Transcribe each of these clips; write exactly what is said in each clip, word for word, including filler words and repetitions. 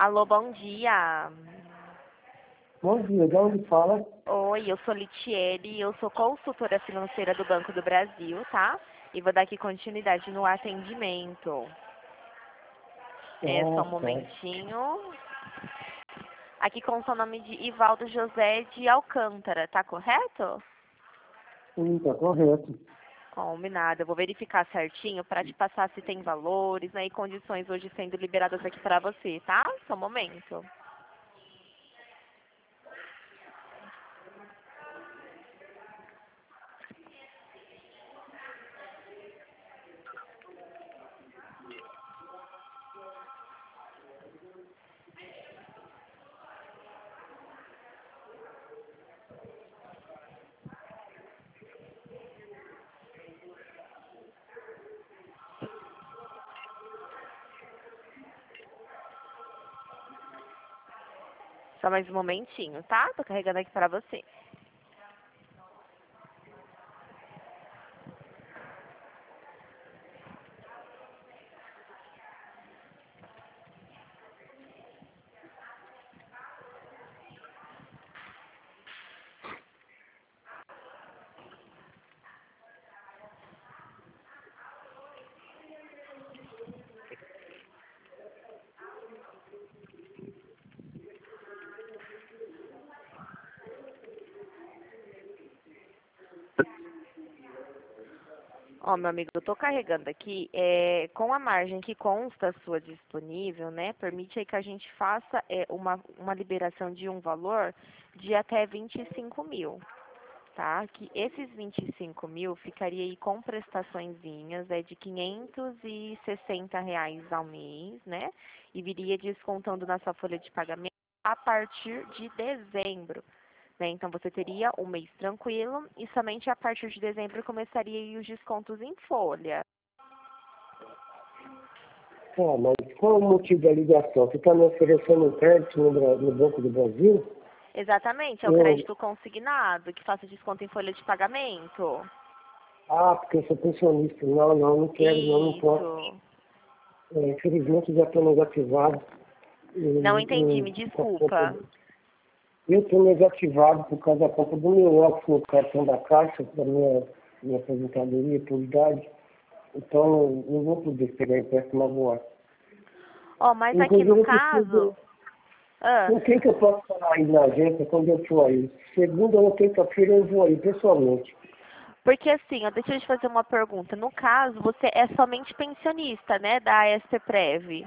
Alô, bom dia. Bom dia, de onde fala? Oi, eu sou Litiele, eu sou consultora financeira do Banco do Brasil, tá? E vou dar aqui continuidade no atendimento. É só um Ah, tá. momentinho. Aqui com o seu nome de Ivaldo José de Alcântara, tá correto? Sim, tá correto. Combinado. Eu vou verificar certinho para te passar se tem valores, né, e condições hoje sendo liberadas aqui para você, tá? Só um momento. Só mais um momentinho, tá? Tô carregando aqui para você. Ó, meu amigo, eu tô carregando aqui, é, com a margem que consta sua disponível, né, permite aí que a gente faça é, uma, uma liberação de um valor de até vinte e cinco mil, tá? Que esses vinte e cinco mil ficaria aí com prestaçõezinhas é, de quinhentos e sessenta reais ao mês, né, e viria descontando na sua folha de pagamento a partir de dezembro. Né? Então, você teria um mês tranquilo e somente a partir de dezembro começaria aí os descontos em folha. Ah, mas qual o motivo da ligação? Você está me oferecendo um crédito no, Bra- no Banco do Brasil? Exatamente, é o Eu... crédito consignado que faça desconto em folha de pagamento. Ah, porque eu sou pensionista. Não, não, não quero, não, não posso. Isso. É, infelizmente já estou negativado. Não em- entendi, em- me com a compra desculpa. do- Eu estou negativado por causa da compra do meu óculos no cartão da Caixa, da minha, minha aposentadoria por idade. Então, não vou poder pegar empréstimo agora. Ó, mas aqui Inclusive, no eu preciso. caso, ah, Com quem que eu posso falar aí na agência quando eu for aí? Segunda ou terça-feira eu vou aí, pessoalmente. porque assim, ó, deixa eu te fazer uma pergunta. No caso, você é somente pensionista, né, da S P Prev.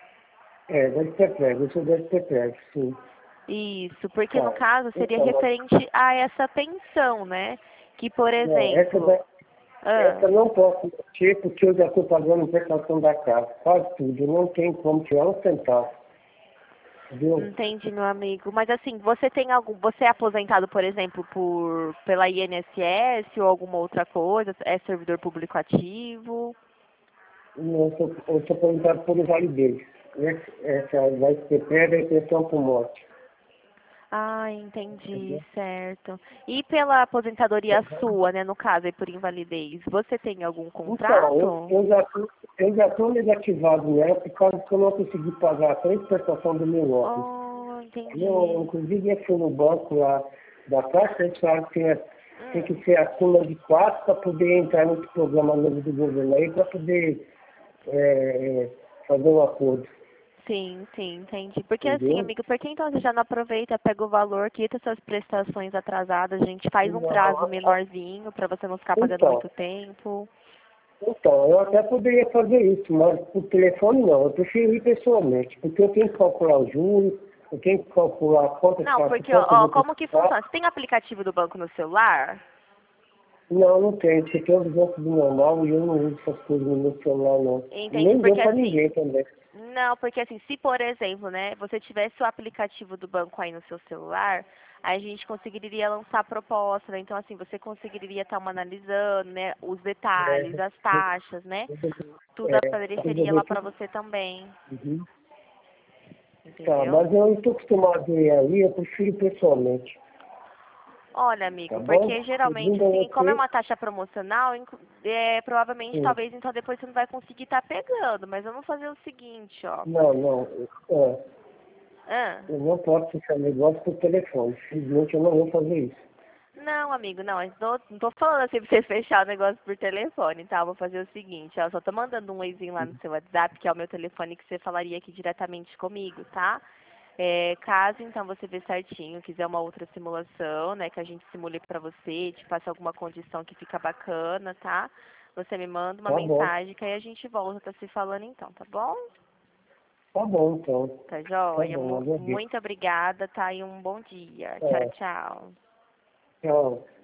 É, da STPREV, eu sou da STPREV, sim. Isso, porque no Tá. caso seria Então, mas, referente a essa pensão, né? Que, por não, essa, exemplo, da, ah, essa não posso ter porque eu já estou pagando prestação da casa, quase tudo. Eu não tenho como tirar um centavo. Entendeu? entendi, meu amigo. Mas assim, você tem algum, você é aposentado, por exemplo, por pela I N S S ou alguma outra coisa? É servidor público ativo? Não, Eu sou, eu sou aposentado por invalidez. Essa, essa da STPREV é pensão por morte. Ah, entendi, Entendeu? certo. E pela aposentadoria Uhum. sua, né, no caso, aí por invalidez, você tem algum Então, eu, contrato? eu já tô- eu já estou negativado nela por causa que eu não consegui pagar a três prestações do meu óculos. Oh, Eu, entendi. inclusive, eu fui no banco lá da Caixa, eles falaram que tem, tem Hum. que ser acima de quatro para poder entrar nesse programa novo do governo aí, para poder é, é, fazer um acordo, Sim, sim, entendi. Porque assim, entendeu? amigo, por que então você já não aproveita, pega o valor, quita essas prestações atrasadas, a gente faz um Não, prazo a- a- menorzinho para você não ficar pagando então, muito tempo. então, eu até poderia fazer isso, mas por telefone não, eu prefiro ir pessoalmente, porque eu tenho que calcular os juros, eu tenho que calcular quanto, Não, quanto porque, ó, quanto eu ó, vou como que precisar. funciona? Você tem aplicativo do banco no celular? Não, não tenho, porque tem os bancos do normal e eu não uso essas coisas no meu celular, não. E Entende? nem deu Porque para assim, ninguém também. não, porque assim, se por exemplo, né, você tivesse o aplicativo do banco aí no seu celular, a gente conseguiria lançar a proposta, né? Então assim, você conseguiria estar analisando, né, os detalhes, É, as taxas, né? Tudo é, apareceria resolver lá para tudo. você também, Uhum. Tá, entendeu? mas eu não estou acostumado a ir aí, eu prefiro pessoalmente, Olha, tá amigo, porque bom? geralmente, Segunda assim, ou como é terça, uma taxa promocional, inclu- é, provavelmente, sim. talvez, então depois você não vai conseguir estar pegando. Mas vamos fazer o seguinte, ó. Não, não, é. Ah. Eu não posso fechar negócio por telefone. Simplesmente eu não vou fazer isso. Não, amigo, não, eu não, não tô falando assim pra você fechar o negócio por telefone, tá? Eu vou fazer o seguinte, ó, só tô mandando um oizinho lá no seu WhatsApp, que é o meu telefone que você falaria aqui diretamente comigo, tá? É, caso então você vê certinho, quiser uma outra simulação, né, que a gente simule pra você, te passe alguma condição que fica bacana, tá? Você me manda uma Tá bom. mensagem que aí a gente volta a se falando então, tá bom? Tá bom, então. Tá Tá joia? bom, Mu- agradeço. muito obrigada, tá? E um bom dia. Tchau, É, tchau. tchau.